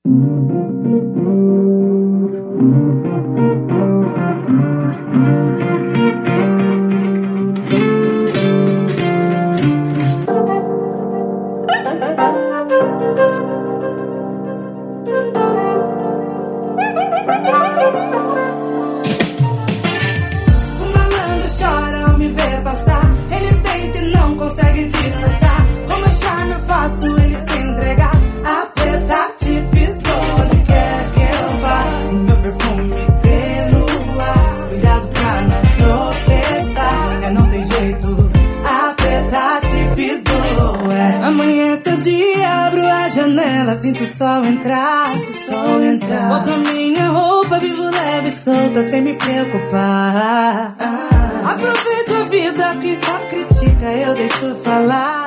Sinto o sol entrar, boto minha roupa, vivo leve e solta sem me preocupar. Aproveito a vida, quem só critica eu deixo falar.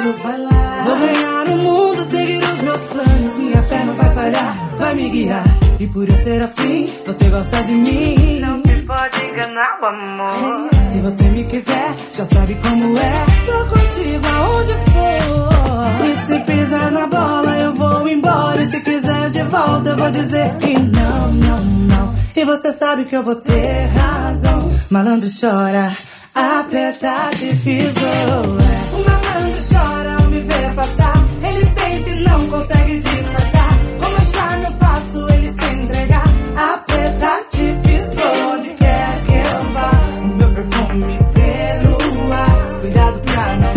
Vou ganhar o mundo, seguir os meus planos, minha fé não vai falhar, vai me guiar. E por eu ser assim, você gosta de mim. Não se pode enganar o amor. Se você me quiser, já sabe como é. Tô contigo aonde for. E se pisar na bola, eu vou embora. E se quiser de volta, eu vou dizer que não, não, não. E você sabe que eu vou ter razão. Malandro chora, aperta, te fiz gol. O malandro chora ao me ver passar. Ele tenta e não consegue disfarçar. Com meu charme eu faço ele se entregar. Aperta, te fiz gol. Onde quer que eu vá, o meu perfume pelo ar. Cuidado pra não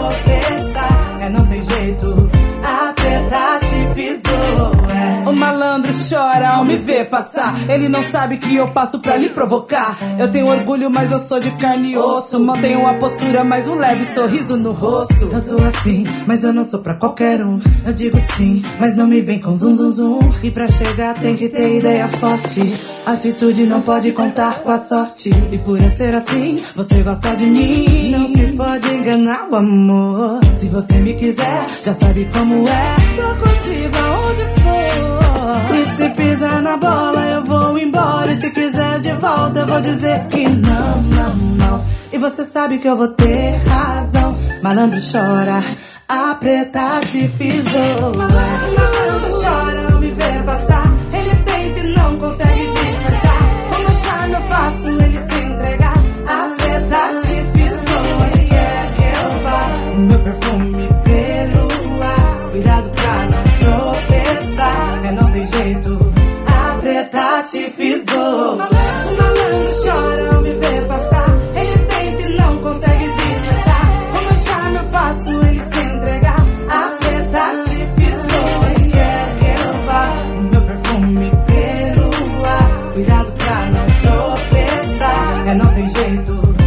tropeçar. Não tem jeito. Aperta, te fiz gol. O malandro chora ao me ver passar. Ele não sabe que eu passo pra lhe provocar. Eu tenho orgulho, mas eu sou de carne e osso. Mantenho a postura, mas um leve sorriso no rosto. Eu tô afim, mas eu não sou pra qualquer um. Eu digo sim, mas não me vem com zum zum zum. E pra chegar tem que ter ideia forte. Atitude não pode contar com a sorte. E por eu ser assim, você gosta de mim. Não se pode enganar o amor. Se você me quiser, já sabe como é. Tô contigo aonde for. E se pisar na bola, eu vou embora. E se quiser de volta, eu vou dizer que não, não, não. E você sabe que eu vou ter razão. Malandro chora, aperta, te fiz gol. Malandro chora ao me ver passar. Ele tenta e não consegue disfarçar. Com meu charme eu faço ele se entregar. Aperta, te fiz gol. Onde quer que eu vá, o meu perfume pelo ar. Cuidado pra não tropeçar. Não tem jeito. Aperta, te fiz gol. O malandro chora ao me ver passar. Ele tenta e não consegue disfarçar. Com meu charme eu faço ele se entregar. Aperta, te fiz gol. Onde quer que eu vá, o meu perfume pelo ar. Cuidado pra não tropeçar. Não tem jeito.